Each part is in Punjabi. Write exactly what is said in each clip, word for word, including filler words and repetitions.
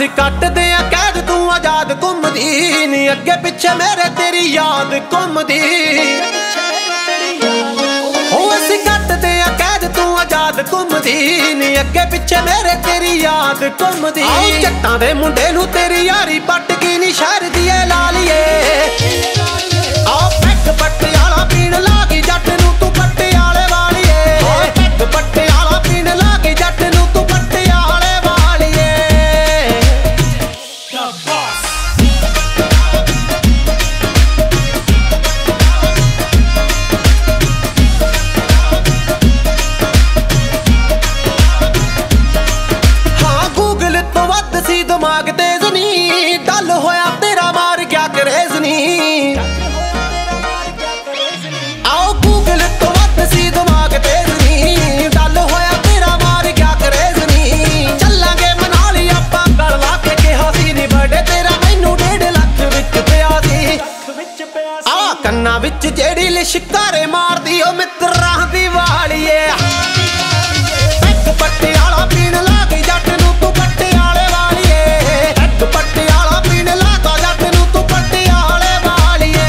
ਅਸੀਂ ਕੱਟਦੇ ਆ ਕੈਦ ਤੂੰ ਆਜ਼ਾਦ ਘੁੰਮਦੀ ਨੀ ਅੱਗੇ ਪਿੱਛੇ ਮੇਰੇ ਤੇਰੀ ਯਾਦ ਘੁੰਮਦੀ ਹੋ ਅਸੀਂ ਕੱਟਦੇ ਆ ਕੈਦ ਤੂੰ ਆਜ਼ਾਦ ਘੁੰਮਦੀ ਨੀ ਅੱਗੇ ਪਿੱਛੇ ਮੇਰੇ ਤੇਰੀ ਯਾਦ ਘੁੰਮਦੀ ਜੱਟਾਂ ਦੇ ਮੁੰਡੇ ਨੂੰ ਤੇਰੀ ਯਾਰੀ ਪੱਟ ਗਈ ਨੀ ਸ਼ਹਿਰ ਦੀ ਏ ਲਾਲੀਏ ਆ ਪੈਗ ਪਟਿਆਲਾ ਪੀਣ ਲਾਗੀ ਜੱਟ ਨੂੰ ਤੂੰ ਪਟਿਆਲੇ ਵਾਲੀਏ ਪੈਗ ਪਟਿਆਲਾ ਪੀਣ ਲਾਗੀ ਜੱਟ ਨੂੰ ਤੂੰ ਪਟਿਆਲੇ ਵਾਲੀਏ ਹਾਂ ਗੂਗਲ ਤੋਂ ਵੱਧ ਸੀ ਦਿਮਾਗ ਤੇਜ਼ ਨੀ ਡੱਲ ਹੋਇਆ ਤੇਰਾ ਮਾਰ ਗਿਆ ਕਰੇਜ਼ ਨੀ ਆਓ ਗੂਗਲ ਤੋਂ ਵੱਧ ਸੀ ਦਿਮਾਗ ਤੇਜ਼ ਨੀ ਡੱਲ ਹੋਇਆ ਤੇਰਾ ਮਾਰ ਗਿਆ ਕਰੇਜ਼ ਨੀ ਚੱਲਾਂਗੇ ਮਨਾਲੀ ਆਪਾਂ ਗਲ ਲਾ ਕੇ ਕਿਹਾ ਸੀ ਨੀ ਬਰਥਡੇ ਤੇਰਾ ਮੈਨੂੰ ਡੇਢ ਲੱਖ ਵਿੱਚ ਪਿਆ ਸੀ ਆ ਕੰਨਾਂ ਵਿੱਚ ਜਿਹੜੀ ਲਿਸ਼ਕਾਰੇ ਮਾਰਦੀ ਉਹ ਮਿੱਤਰਾਂ ਦੀ ਵਾਲੀਏ ਪੈਗ ਪਟਿਆਲਾ ਪੀਣ ਲਾਗੀ ਜੱਟ ਨੂੰ ਤੂੰ ਪਟਿਆਲੇ ਵਾਲੀਏ ਪੈਗ ਪਟਿਆਲਾ ਪੀਣ ਲਾਗਾ ਜੱਟ ਨੂੰ ਤੂੰ ਪਟਿਆਲੇ ਵਾਲੀਏ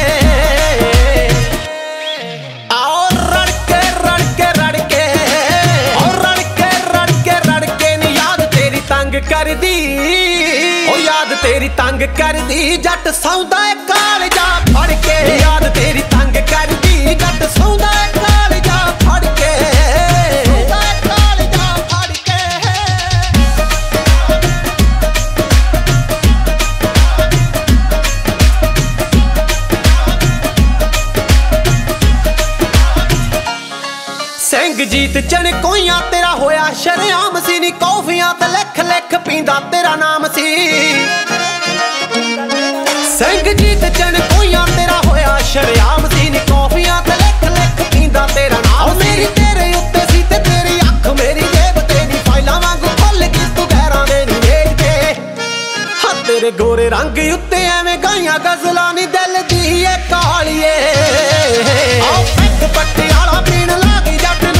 ਆਓ ਰੜਕੇ ਰੜਕੇ ਰੜਕੇ ਓ ਰੜਕੇ ਰੜਕੇ ਰੜਕੇ ਨੀ ਯਾਦ ਤੇਰੀ ਤੰਗ ਕਰਦੀ ਓ ਯਾਦ ਤੇਰੀ ਤੰਗ ਕਰਦੀ ਜੱਟ ਸੌਂਦਾ ਏ ਕਾਲਜਾ ਫੜ ਕੇ ਯਾਦ ਤੇਰੀ ਤੰਗ ਕਰਦੀ ਜੱਟ ਸੌਂਦਾ ਏ ਕਾਲਜਾ ਫੜ ਕੇ ਸੌਂਦਾ ਏ ਕਾਲਜਾ ਫੜ ਕੇ ਸਿੰਘਜੀਤ ਚਣਕੋਈਆਂ ਤੇਰਾ ਹੋਇਆ ਸ਼ਰੇਆਮ ਸੀ ਨੀ ਕੌਫੀਆਂ ਤੇ ਲਿਖ ਲਿਖ ਪੀਂਦਾ ਤੇਰਾ ਨਾਮ ਸੀ ਸਿੰਘਜੀਤ ਚਣਕੋਈਆਂ ਤੇਰਾ ਹੋਇਆ ਸ਼ਰੇਆਮ ਸੀ ਨੀ ਕੌਫੀਆਂ ਤੇ ਲਿਖ ਲਿਖ ਪੀਂਦਾ ਤੇਰਾ ਨਾਮ ਮੇਰੀ ਤੇਰੇ ਉੱਤੇ ਸੀ ਤੇ ਤੇਰੀ ਅੱਖ ਮੇਰੀ ਜੇਬ ਤੇ ਨੀ ਫਾਈਲਾਂ ਵਾਂਗੂ ਖੁੱਲ ਗਈ ਤੂੰ ਗੈਰਾਂ ਦੇ ਨੀ ਵੇਖ ਕੇ ਹਾਂ ਤੇਰੇ ਗੋਰੇ ਰੰਗ ਉੱਤੇ ਐਵੇਂ ਗਾਈਆਂ ਗਜ਼ਲਾਂ ਨੀ ਦਿਲ ਦੀ ਏ ਕਾਲੀਏ ਆਓ ਪੈਗ ਪਟਿਆਲਾ ਪੀਣ ਲਾਗੀ ਜੱਟ